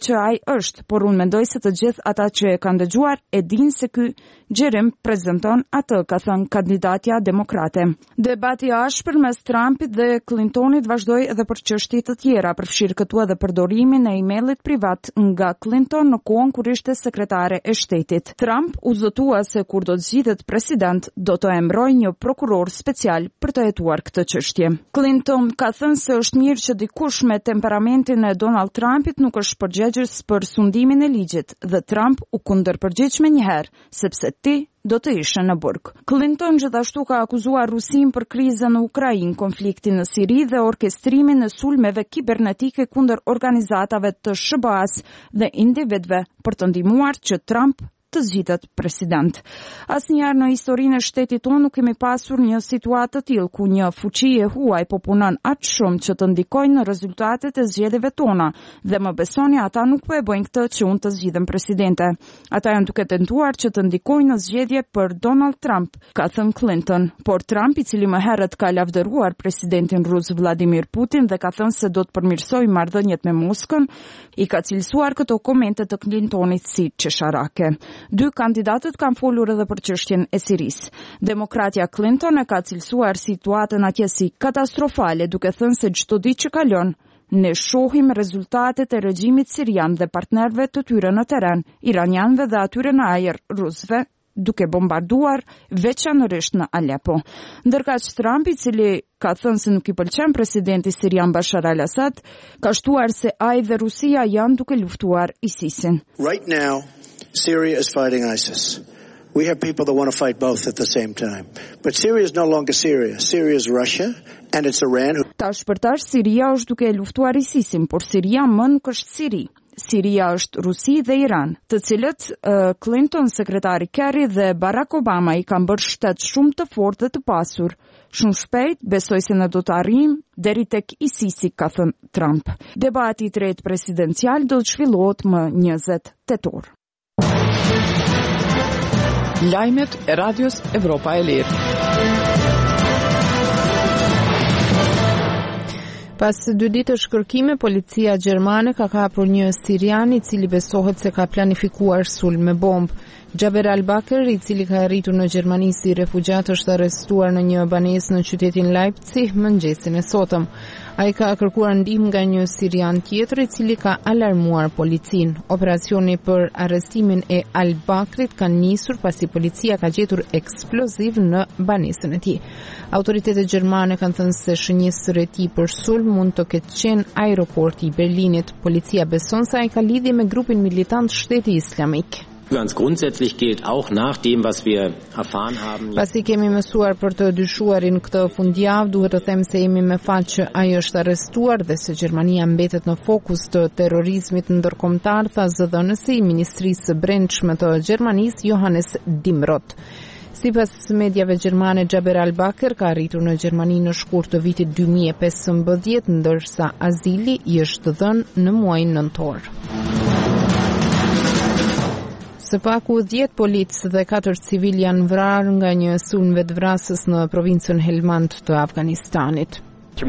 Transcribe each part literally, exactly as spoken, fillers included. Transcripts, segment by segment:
që ai është, por unë mendoj se të gjithë ata që e kanë dëgjuar e dinë se ky gjerim prezanton atë, ka thënë kandidatja demokrate. Debati i ashpër mes Trumpit dhe Clintonit vazhdoi edhe për çështje të tjera, përfshirë këtu edhe përdorimin e emailit privat nga Clinton në kohën kur ishte sekretare e shtetit. Trump u zotua se kur do të zgjidhet president, do të emërojë një prokuror special për të hetuar këtë çështje. Clinton ka thënë se është mirë që dikush me temperamentin e Donald Trumpit nuk është përgjegjës për sundimin e ligjit dhe Trump u kundërpërgjigj menjëherë, sepse ti do të ishe në burg. Clinton gjithashtu ka akuzuar Rusin për krizën në Ukrainë, konfliktin në Siri dhe orkestrimin e sulmeve kibernetike kundër organizatave të S B A-s dhe individëve për të ndihmuar që Trump të zgjidhet president. Asnjëherë në historinë e shtetit tonë nuk kemi pasur një situatë të tillë ku një fuqi e huaj po punon aq shumë që të ndikojnë në rezultatet e zgjedhjeve tona dhe më besoni ata nuk po e bëjnë këtë që unë të zgjidhem presidente. Ata janë duke tentuar që të ndikojnë në zgjedhje për Donald Trump, ka thënë Clinton, por Trump, i cili më herët ka lavdëruar presidentin rus Vladimir Putin dhe ka thënë se do të përmirësojë marrëdhëniet me Moskën, i ka cilësuar këto komente të Clintonit si qesharake. Dy kandidatët kanë folur edhe për çështjen e Sirisë. Demokratja Clinton e ka cilësuar situatën atje si katastrofale, duke thënë se çdo ditë që kalon, ne shohim rezultatet e regjimit sirian dhe partnerëve të tyre në terren, iranianëve dhe atyre në ajër, rusëve, duke bombarduar veçanërisht në Aleppo. Ndërkaq Trump, i cili ka thënë se nuk i pëlqen presidenti sirian Bashar al-Assad, ka shtuar se ai dhe Rusia janë duke luftuar ISIS-in. Right now, Syria is fighting ISIS. We have people that want to fight both at the same time. But Syria is no longer Syria. Syria is Russia and it's Iran. Tash për tash Siria është duke luftuar ISIS-in, por Siria më nuk është Siri. Siria është Rusi dhe Iran, të cilët uh, Clinton, sekretari Kerry dhe Barack Obama i kanë bërë shtet shumë të fortë dhe të pasur. Shumë shpejt, besoj se ne do të arrijmë deri tek ISIS-i, ka thënë Trump. Debati i tretë presidencial do të zhvillohet më njëzet tetor. Lajmet e Radios Evropa e Lirë. Pas dy ditësh kërkime, policia gjermane ka kapur një sirian i cili besohet se ka planifikuar sulm me bombë. Jaber al-Bakr, i cili ka arritur në Gjermani si refugjat, është arrestuar në një banesë në qytetin Leipzig mëngjesin e sotëm. Ai ka kërkuar ndihmë nga një sirian tjetër i cili ka alarmuar policinë. Operacioni për arrestimin e al-Bakrit ka nisur pasi policia ka gjetur eksploziv në banesën e tij. Autoritetet gjermane kanë thënë se shënjestër e tij për sulm mund të ketë qenë aeroporti i Berlinit. Policia beson se ai ka lidhje me grupin militant Shteti Islamik. Ganz grundsätzlich gilt auch nach dem, was wir erfahren haben. Pasi kemi mësuar për të dyshuarin këtë fundjavë, duhet të them se jemi me fat që ai është arrestuar dhe se Gjermania mbetet në fokus të terrorizmit ndërkombëtar, tha zëdhënësi i Ministrisë së Brendshme të Gjermanisë, Johannes Dimroth. Sipas mediave gjermane, Jaber al-Bakr ka arritur në Gjermani në shkurt të vitit dy mijë e pesëmbëdhjetë, ndërsa azili i është dhënë në muajin nëntor. Së paku dhjetë policë dhe katër civil janë vrarë nga një sulm vetvrasës në provincën Helmand të Afganistanit.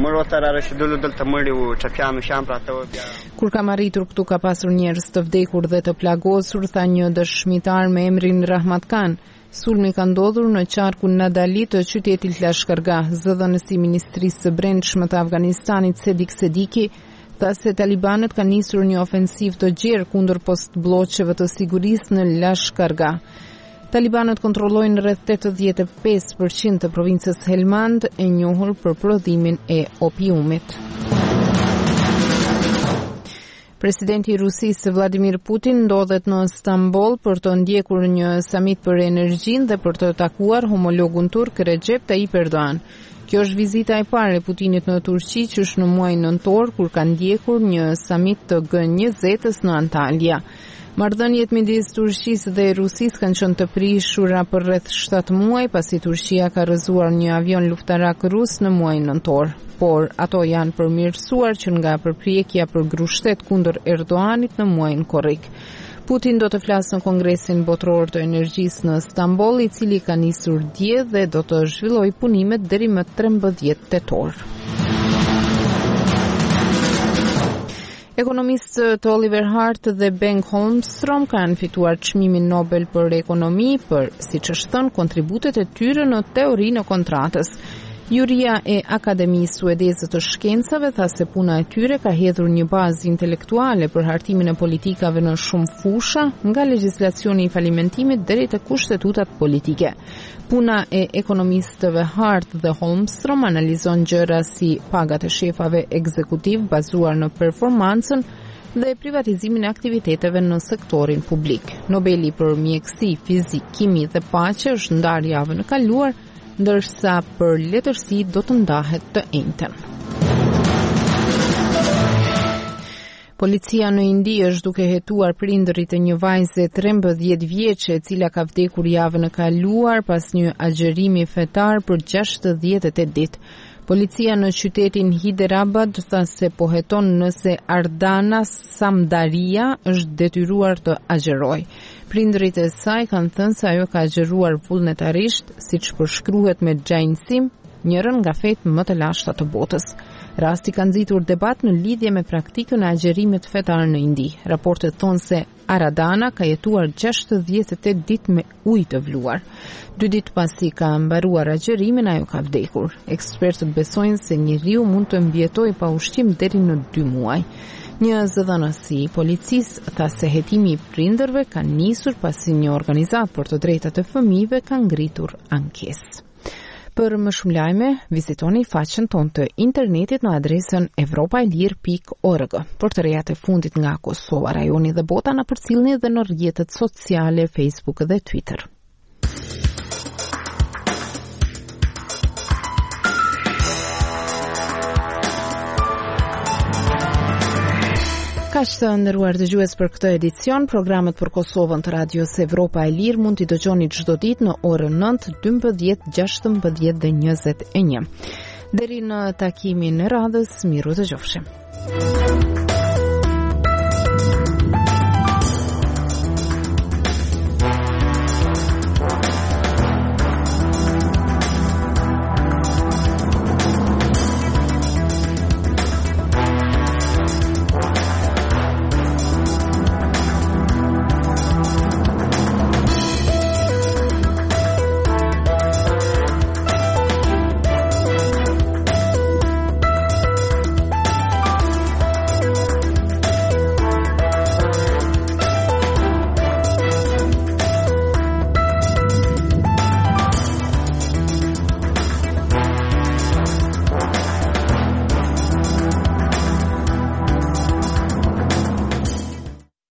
Kur kam arritur këtu ka pasur njerëz të vdekur dhe të plagosur, tha një dëshmitar me emrin Rahmat Khan. Sulmi ka ndodhur në qarkun Nadali të qytetit Lashkargah. Zëdhënësi i Ministrisë së Brendshme të Afganistanit Sedik Sediki tha se talibanët kanë nisur një ofensiv të gjerë kundër postbllokëve të sigurisë në Lashkargah. Talibanët kontrollojnë rreth tetëdhjetë e pesë përqind të provincës Helmand, e njohur për prodhimin e opiumit. Presidenti i Rusisë Vladimir Putin ndodhet në Stamboll për të ndjekur një samit për energjinë dhe për të takuar homologun turk Recep Tayyip Erdogan. Kjo është vizita e parë e Putinit në Turqi që është në muajin nëntor, kur ka ndjekur një samit të G njëzet-s në Antalya. Marrëdhëniet midis Turqisë dhe Rusisë kanë qenë të prishura për rreth shtatë muaj pasi Turqia ka rrëzuar një avion luftarak rus në muajin nëntor. Por ato janë përmirësuar që nga përpjekja për grushtet kundër Erdoganit në muajin korrik. Putin do të flasë në Kongresin Botëror të Energjisë në Stamboll, i cili ka nisur dje dhe do të zhvillojë punimet deri më trembëdhjetë tetor. Ekonomistët Oliver Hart dhe Ben Holmstrom kanë fituar çmimin Nobel për ekonomi për, siç është thënë, kontributet e tyre në teorinë e kontratës. Juria e Akademisë Suedeze të Shkencave tha se puna e tyre ka hedhur një bazë intelektuale për hartimin e politikave në shumë fusha, nga legjislacioni i falimentimit deri te kushtetutat politike. Puna e ekonomistëve Hart dhe Holmstrom analizon gjëra si pagat e shefave ekzekutiv bazuar në performancën dhe privatizimin e aktiviteteve në sektorin publik. Nobeli për mjeksi, fizik, kimi dhe paqe është ndarë javën e kaluar, ndërsa për letërsi do të ndahet të njëjtën. Policia në Indi është duke hetuar prindërit e një vajze trembëdhjetë vjeçe e cila ka vdekur javën e kaluar pas një agjerimi fetar për gjashtëdhjetë e tetë ditë. Policia në qytetin Hyderabad tha se po heton nëse Ardana Samdaria është detyruar të agjerojë. Prindërit e saj kanë thënë se ajo ka agjeruar vullnetarisht, siç përshkruhet me gjajnësim, njërën nga fetë më të lashta të botës. Rasti ka nxitur debat në lidhje me praktikën e agjerimit fetar në Indi. Raportet thonë se Aradana ka jetuar gjashtëdhjetë e tetë ditë me ujë të vluar. Dy ditë pasi ka mbaruar agjerimin, ajo ka vdekur. Ekspertët besojnë se njeriu mund të mbijetojë pa ushqim deri në dy muaj. Një zëdhënësi i policisë tha se hetimi i prindërve ka nisur pasi një organizatë për të drejtat e fëmijëve ka ngritur ankesë. Për më shumë lajme, vizitoni faqen tonë të internetit në adresën evropaelir pikë org. Për të rejat e fundit nga Kosova, rajoni dhe bota na përcjellni dhe në rrjetet sociale, Facebook dhe Twitter. Kaq të nderuar dëgjues për këtë edicion, programet për Kosovën të Radios Evropa e Lirë mund t'i dëgjoni çdo ditë në orën nëntë, dymbëdhjetë, gjashtëmbëdhjetë dhe njëzet e një. Deri në takimin e radhës, miru dëgjofshim.